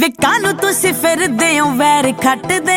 ਵੇ ਕਾਨੂੰ ਤੁਸੀਂ ਫਿਰਦੇ ਹੋ ਵੈਰ ਖੱਟਦੇ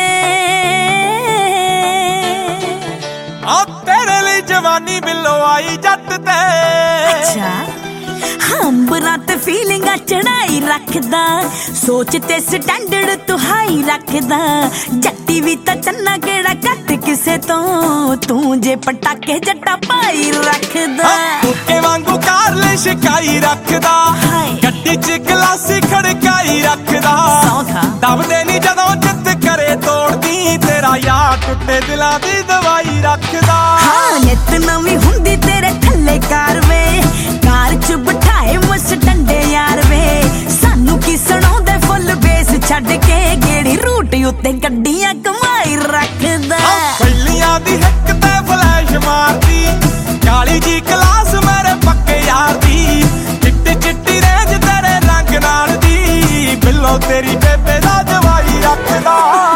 ਆ ਤੇਰੇ ਲਈ ਜਵਾਨੀ ਬਿੱਲੋ ਆਈ ਜੱਟ ਤੇ ਅੱਛਾ ਅੰਬਰਾਂ ਤੇ ਫੀਲਿੰਗਾਂ ਚੜਾਈ ਰੱਖਦਾ ਸੋਚ ਤੇ ਸਟੈਂਡਰਡ ਤੂੰ ਹਾਈ ਰੱਖਦਾ ਜੱਟੀ ਵੀ ਤਾਂ ਚੰਨਾ ਕਿਹੜਾ ਘੱਟ ਕਿਸੇ ਤੋਂ ਤੂੰ ਜੇ ਪਟਾਕੇ ਜੱਟਾ ਪਾਈ ਰੱਖਦਾ ਕੁੱਤੇ ਵਾਂਗੂ ਕਾਰ ਲੈ ਸ਼ਿਕਾਈ ਰੱਖਦਾ ਗੱਡੀ 'ਚ ਗਲਾਸੀ ਖੜਕਾਈ ਰੱਖਦਾ ਦਬਦੇ ਨਹੀਂ ਜਦੋਂ ਜਿੱਤ ਕਰੇ ਤੋੜਦੀ ਤੇਰਾ ਯਾਰ ਟੁੱਟੇ ਦਿਲਾਂ ਦੀ ਦਵਾਈ ਰੱਖਦਾ ਹਾਂ ਨਿਤ ਨਵੀਂ ਹੁੰਦੀ ਤੇਰੇ ਥੱਲੇ ਕਾਰ ਵੇ ਕਾਰ 'ਚ ਬਿਠਾਏ ਮਸ ਡੰਡੇ ਯਾਰ ਵੇ ਸਾਨੂੰ ਕੀ ਸੁਣਾਉਂਦੇ ਫੁੱਲ ਬੇਸ ਛੱਡ ਕੇ ਗੇੜੀ ਰੂਟ ਉੱਤੇ ਗੱਡੀਆਂ ਕਮਾਈ ਰੱਖਦਾ ਪਹਿਲੀਆਂ ਦੀ ਹਿੱਕ ਤੇ ਫਲੈਸ਼ ਮਾਰਦੀ ਕਾਲੀ ਜੀ ਕਲਾਸ ਮੇਰੇ ਪੱਕੇ ਯਾਰ ਦੀ ਚਿੱਟੀ ਚਿੱਟੀ ਰੇਂਜ ਤੇਰੇ ਰੰਗ ਨਾਲ ਦੀ ਬਿੱਲੋ ਤੇਰੀ ਬੇਬੇ ਦਾ ਜਵਾਈ ਰੱਖਦਾ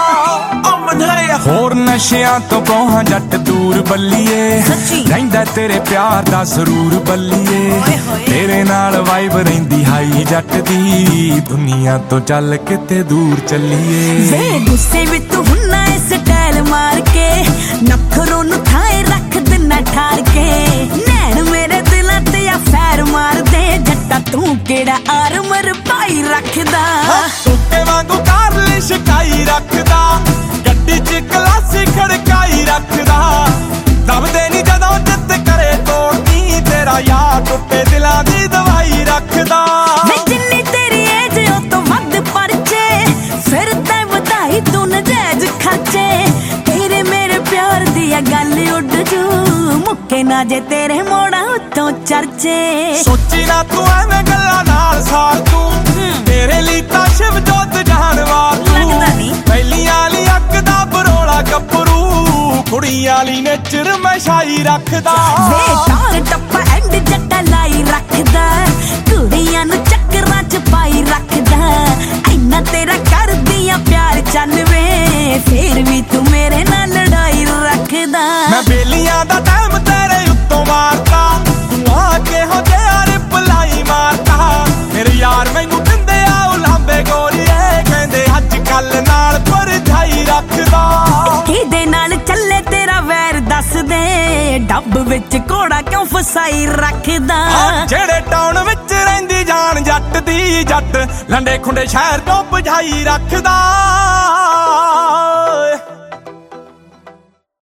ਹੋਰ ਨਸ਼ਿਆਂ ਤੋਂ ਕੋਹਾਂ ਜੱਟ ਦੂਰ ਬੱਲੀਏ ਰਹਿੰਦਾ ਤੇਰੇ ਪਿਆਰ ਦਾ ਸਰੂਰ ਬੱਲੀਏ ਤੇਰੇ ਨਾਲ ਵਾਈਬ ਰਹਿੰਦੀ ਹਾਈ ਜੱਟ ਦੀ ਦੁਨੀਆ ਤੋਂ ਚੱਲ ਕਿਤੇ ਦੂਰ ਚੱਲੀਏ ਵੇ ਗੁੱਸੇ ਵਿੱਚ ਤੂੰ ਹੁੰਨਾ ਇਸ ਸਟਾਈਲ ਮਾਰ ਕੇ ਨਖਰੋਂ ਨੂੰ ਥਾਏ ਰੱਖ ਦਿਨਾ ਠਾਰ ਕੇ ਨੈਣ ਮੇਰੇ ਦਿਲਾਂ ਤੇ ਆ ਫੈਰ ਮਾਰਦੇ ਜੱਟਾ ਤੂੰ ਕਿਹੜਾ ਆਰਮਰ ਪਾਈ ਰੱਖਦਾ ਕੁੱਤੇ ਵਾਂਗੂ ਕਾਰ ਲੈ ਸ਼ਿਕਾਈ ਰੱਖਦਾ ਗੱਡੀ 'ਚ ਕਲਾਸੀ ਖੜਕਾਈ ਰੱਖਦਾ ਦਬਦੇ ਨਹੀਂ ਜਦੋਂ ਜਿੱਤ ਕਰੇ ਤੋੜਦੀ ਤੇਰਾ ਯਾਰ ਟੁੱਟੇ ਦਿਲਾਂ ਦੀ ਦਵਾਈ ਰੱਖਦਾ ਵੇ ਜਿੰਨੀ ਤੇਰੀ ਏਜ ਉਹ ਤੋਂ ਵੱਧ ਪਰਚੇ ਫਿਰ ਤਾਂ ਵਧਾਈ ਤੂੰ ਨਜਾਇਜ਼ ਖਰਚੇ ਤੇਰੇ ਮੇਰੇ ਪਿਆਰ ਦੀ ਆ ਗੱਲ ਉੱਡ ਜੂ ਮੁੱਕੇ ਨਾ ਜੇ ਤੇਰੇ ਮੋੜਾਂ ਉੱਤੋਂ ਚਰਚੇ ਸੋਚੀ ਨਾ ਤੂੰ ਐਵੇਂ ਗੱਲਾਂ ਨਾਲ ਸਾਰ ਤੂੰ ਤੇਰੇ ਲਈ ਤਾਂ ਸ਼ਿਵ ਜੋਤ ਜਾਨਵਾਰ ਤੂੰ ਪਹਿਲੀਆਂ ਵਾਲੀ ਅੱਗ ਦਾ ਬਰੋਲਾ ਗੱਭਰੂ ਕੁੜੀਆਂ ਵਾਲੀ ਨੇਚਰ ਮੈਂ ਸ਼ਾਈ ਰੱਖਦਾ ਵੇ ਟਾਰ ਟੱਪਾ ਐਂਡ ਜੱਟਾ ਲਾਈ ਰੱਖਦਾ ਕੁੜੀਆਂ ਨੂੰ ਚੱਕਰਾਂ 'ਚ ਪਾਈ ਰੱਖਦਾ ਇੰਨਾ ਤੇਰਾ ਕਰਦੀਆਂ ਪਿਆਰ ਚੱਲ ਵੇ ਫੇਰ ਵੀ ਤੂੰ ਮੇਰੇ ਨਾਲ ਲੜਾਈ ਰੱਖਦਾ ਮੈਂ ਬੇਲੀਆਂ ਦਾ ਟਾਈਮ ਤੇਰੇ ਉੱਤੋਂ ਮਾਰਦਾ ਤੂੰ ਆ ਕੇ ਹੋ ਜਿਹਾ ਰਿਪਲਾਈ ਮਾਰਦਾ ਮੇਰੇ ਯਾਰ ਮੈਨੂੰ ਦਿੰਦੇ ਆ ਉਲਾਂਬੇ ਗੋਰੀਏ ਕਹਿੰਦੇ ਅੱਜ ਕੱਲ ਨਾਲ ਪਰਛਾਈ ਰੱਖਦਾ ਕਿਹਦੇ ਨਾਲ ਚੱਲੇ ਤੇਰਾ ਵੈਰ ਦੱਸ ਦੇ ਡੱਬ ਵਿੱਚ ਘੋੜਾ ਕਿਉਂ ਫਸਾਈ ਰੱਖਦਾ ਜਿਹੜੇ ਟਾਊਨ ਵਿੱਚ ਰਹਿੰਦੀ ਜਾਨ ਜੱਟ ਦੀ ਜੱਟ ਲੰਡੇ ਖੁੰਡੇ ਸ਼ਹਿਰ ਤੋਂ ਬੁਝਾਈ ਰੱਖਦਾ